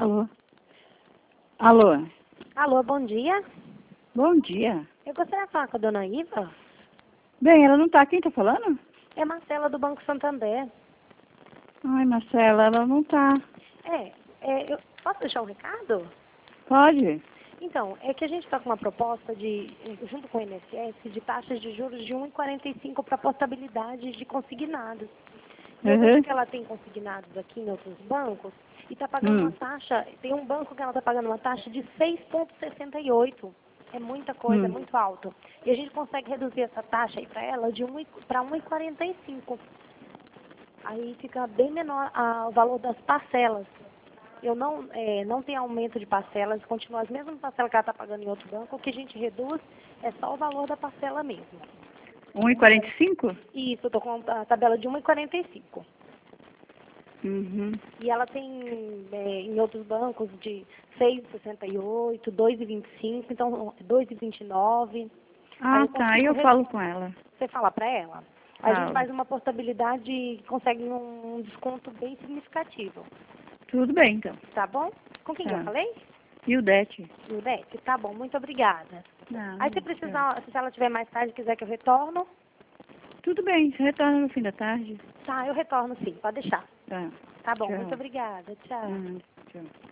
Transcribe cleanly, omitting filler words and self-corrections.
Alô? Alô? Alô, bom dia. Bom dia. Eu gostaria de falar com a dona Iva. Bem, ela não tá. Quem tá falando? É Marcela do Banco Santander. Ai, Marcela, ela não tá. Eu posso deixar um recado? Pode? Então, é que a gente está com uma proposta junto com o INSS, de taxas de juros de 1,45 para portabilidade de consignados. Eu vejo que ela tem consignados aqui em outros bancos e está pagando uma taxa, tem um banco que ela está pagando uma taxa de 6,68. É muita coisa, é muito alto. E a gente consegue reduzir essa taxa aí para ela para 1,45. Aí fica bem menor o valor das parcelas. Eu não tem aumento de parcelas, continua as mesmas parcelas que ela está pagando em outro banco. O que a gente reduz é só o valor da parcela mesmo. 1,45? Isso, eu estou com a tabela de 1,45. Uhum. E ela tem em outros bancos de 6,68, 2,25, então 2,29. Ah, tá. Aí eu falo com ela. Você fala para ela? A gente Falo. faz uma portabilidade e consegue um desconto bem significativo. Tudo bem, então. Tá bom? Com quem que eu falei? Ildete. Ildete? Tá bom, muito obrigada. Não, Aí se ela tiver mais tarde, quiser que eu retorno? Tudo bem, você retorna no fim da tarde. Tá, eu retorno sim, pode deixar. Tá. Tá bom, Tchau. muito obrigada. Tchau. Tchau.